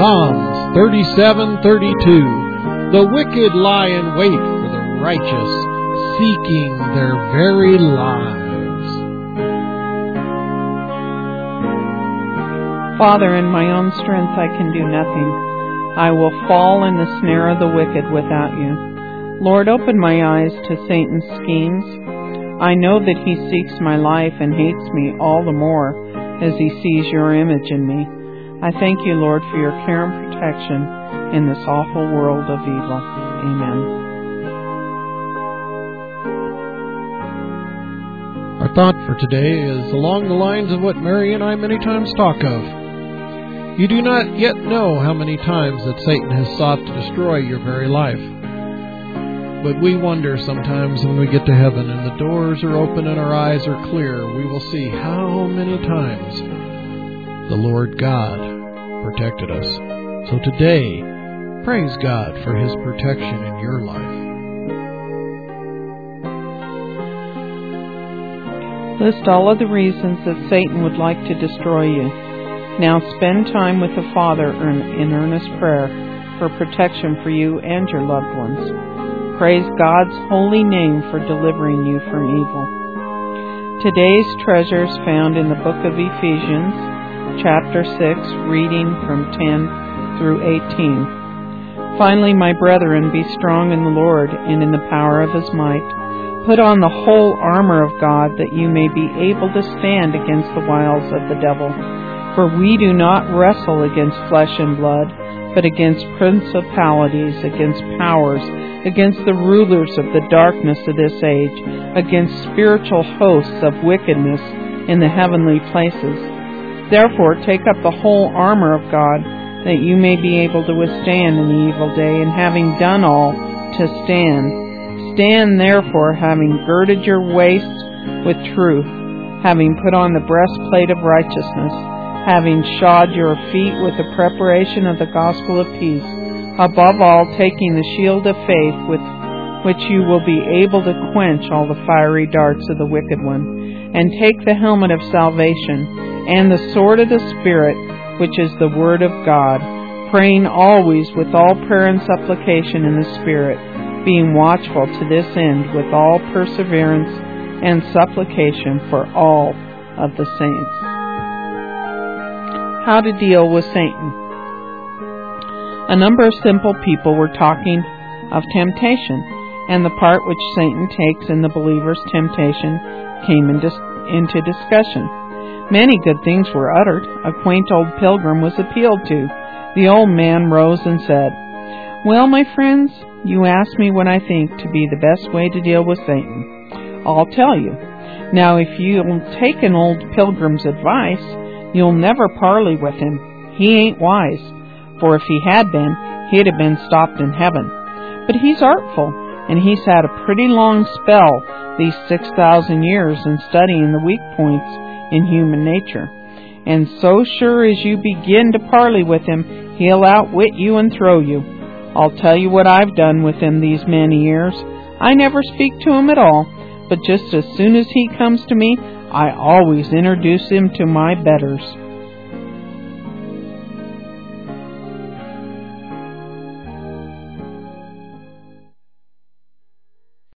Psalms 37:32. The wicked lie in wait for the righteous, seeking their very lives. Father, in my own strength I can do nothing. I will fall in the snare of the wicked without you. Lord, open my eyes to Satan's schemes. I know that he seeks my life and hates me all the more as he sees your image in me. I thank you, Lord, for your care and protection in this awful world of evil. Amen. Our thought for today is along the lines of what Mary and I many times talk of. You do not yet know how many times that Satan has sought to destroy your very life. But we wonder sometimes when we get to heaven and the doors are open and our eyes are clear, we will see how many times the Lord God protected us. So today, praise God for His protection in your life. List all of the reasons that Satan would like to destroy you. Now spend time with the Father in earnest prayer for protection for you and your loved ones. Praise God's holy name for delivering you from evil. Today's treasure is found in the book of Ephesians, chapter 6, reading from 10 through 18. Finally, my brethren, be strong in the Lord and in the power of His might. Put on the whole armor of God, that you may be able to stand against the wiles of the devil. For we do not wrestle against flesh and blood, but against principalities, against powers, against the rulers of the darkness of this age, against spiritual hosts of wickedness in the heavenly places. Therefore, take up the whole armor of God, that you may be able to withstand in the evil day, and having done all, to stand. Stand therefore, having girded your waist with truth, having put on the breastplate of righteousness, having shod your feet with the preparation of the gospel of peace, above all taking the shield of faith, with which you will be able to quench all the fiery darts of the wicked one, and take the helmet of salvation, and the sword of the Spirit, which is the word of God, praying always with all prayer and supplication in the Spirit, being watchful to this end with all perseverance and supplication for all of the saints. How to deal with Satan. A number of simple people were talking of temptation, and the part which Satan takes in the believer's temptation came into discussion. Many good things were uttered. A quaint old pilgrim was appealed to. The old man rose and said, "Well, my friends, you ask me what I think to be the best way to deal with Satan. I'll tell you. Now, if you'll take an old pilgrim's advice, you'll never parley with him. He ain't wise, for if he had been, he'd have been stopped in heaven. But he's artful, and he's had a pretty long spell these 6,000 years in studying the weak points in human nature. And so sure as you begin to parley with him, he'll outwit you and throw you. I'll tell you what I've done with him these many years. I never speak to him at all, but just as soon as he comes to me, I always introduce him to my betters.